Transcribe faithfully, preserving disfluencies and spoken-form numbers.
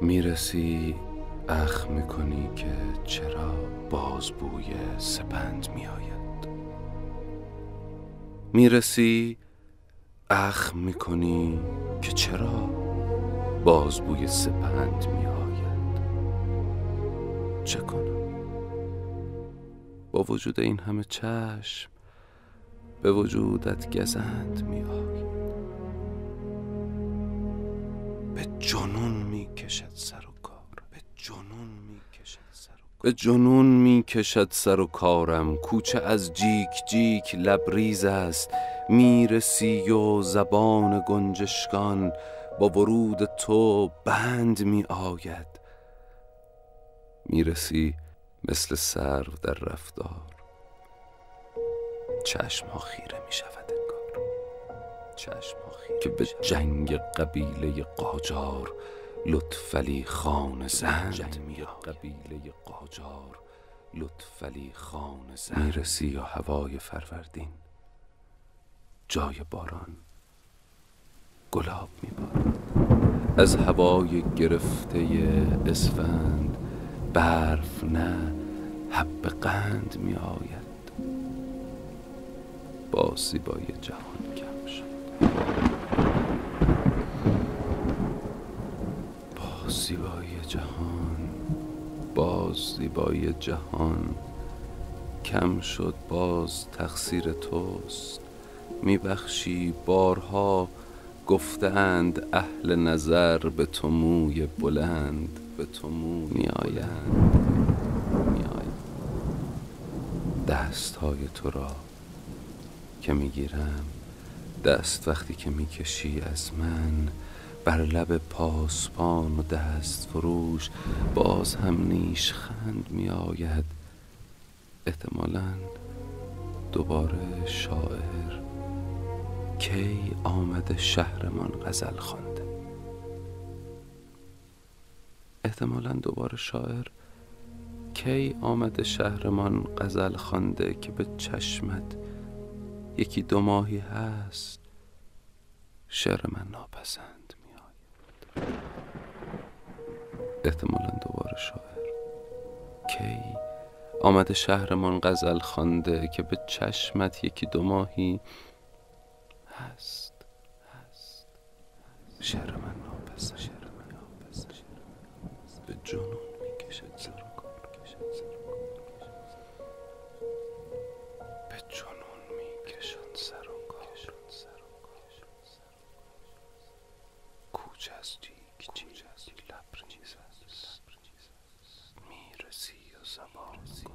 میرسی اخ میکنی که چرا باز بوی سپند میآید. میرسی اخ میکنی که چرا باز بوی سپند میآید. چه کنم با وجود این همه چشم به وجودت گزند میآید. به جنون میکشد سر و کار، به جنون میکشد سر و کار، به جنون میکشد سر و کارم. کوچه از جیک جیک لبریز است. میرسی و زبان گنجشکان با ورود تو بند میآید. میرسی مثل سرو در رفتار، چشم ها خیره میشود انگار، چشم ها خیره که به جنگ قبیله قاجار لطفعلی خان زند میآید. قبیله قاجار لطفعلی خان زند میرسی یا هوای فروردین، جای باران گلاب میبارد. از هوای گرفته اسفند برف نه حب قند میآید. با زیبایی جهان کم شد، با زیبایی جهان، باز زیبایی جهان کم شد. باز تقصیر توست، میبخشی. بارها گفتند اهل نظر به تو موی بلند، به تو موی میآیند میآیند. دست های تو را که میگیرم، دست وقتی که میکشی از من بر لب پاسبان و دست فروش، باز هم نیشخند میآید. احتمالاً دوباره شاعر کی آمده شهرمان غزل خوانده. احتمالاً دوباره شاعر کی آمده شهرمان غزل خوانده که به چشمت یکی دو ماهی هست شعر من ناپسند میآید. احتمالاً دوباره شاعر کی آمده شهرمان غزل خوانده که به چشمت یکی دو ماهی هست هست شعر من ناپسند شعر من ناپسند به جنون میکشد سر و کار، به جنون میکشد سر و کار. کوچه از جیک جیک لبریز است. میرسی و زبان